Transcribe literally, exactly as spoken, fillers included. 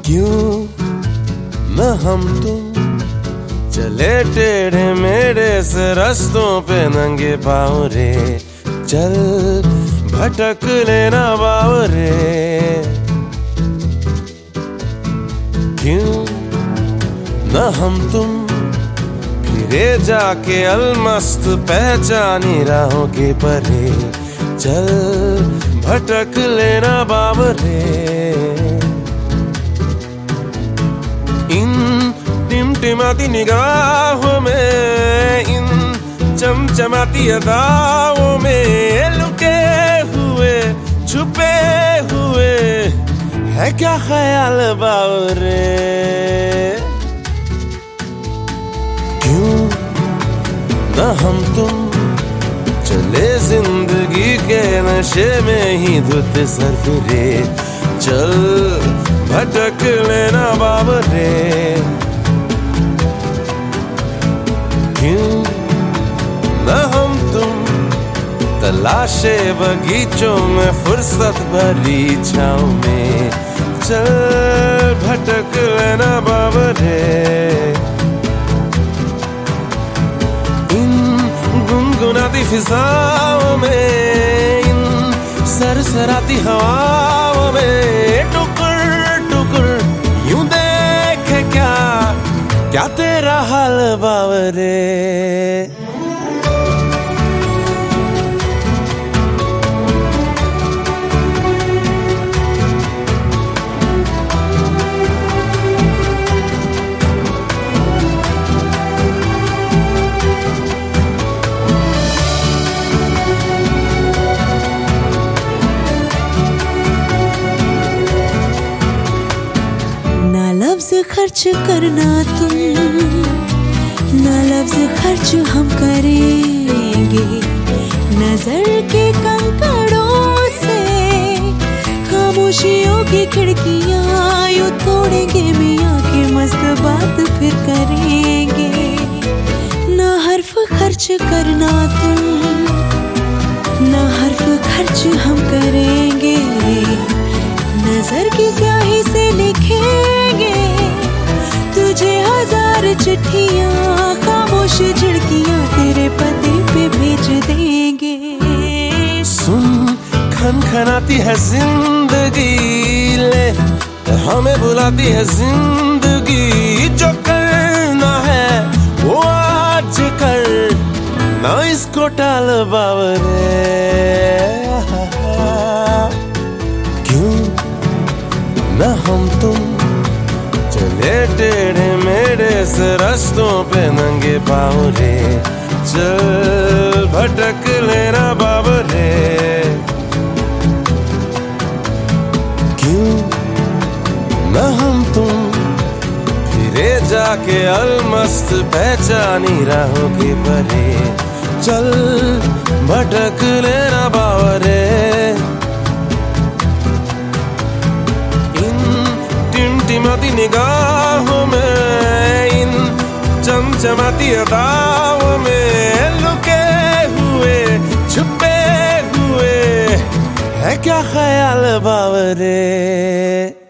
क्यों न हम तुम चले टेढ़े मेढ़े से रास्तों पे नंगे पाँव रे, चल भटक लेना बावरे। क्यों न हम तुम फिरे जाके अलमस्त पहचानी राहों के परे, चल भटक लेना बावरे। इन टिमटिमाती निगाहों में, इन चमचमाती अदाओं में लुके हुए छुपे हुए है क्या ख्याल बावरे। क्यों न हम तुम चले जिंदगी के नशे में ही धुत सर फिरे, चल भटक लेना बावरे। क्यों न हम तुम तलाशे बगीचों में फुर्सत भरी छाँव में, चल भटक लेना बावरे। इन गुनगुनाती फिजाओं में, इन सरसराती हवाओं में टुकुर टुकुर यूं देखे क्या क्या तेरा हाल बावरे। लफ्ज़ खर्च करना तुम, ना लफ्ज़ खर्च हम करेंगे। नजर के कंकड़ों से खामोशियों की खिड़कियां यूं तोड़ेंगे, मियाँ की मस्त बात फिर करेंगे। ना हर्फ खर्च करना तुम, ना हर्फ खर्च हम करेंगे। नजर की स्याही से लिखेंगे तुझे हजार चिट्ठियां, खामोश झिड़कियां तेरे पते पे भेज देंगे। सुन खनखनाती है जिंदगी, ले हमें बुलाती है जिंदगी। जो करना है वो आज कर, ना इसको टाल बावरे। क्यों न हम तुम चले टेढ़े मेढ़े से रास्तों पे नंगे पाँव रे, चल भटक लेना बावरे। क्यों न हम तुम फिरे जाके अलमस्त पहचानी राहों के परे, चल भटक लेना बावरे। टिमटिमाती निगाहों में, इन चमचमाती अदाओं में लुके हुए छुपे हुए है क्या ख्याल बावरे।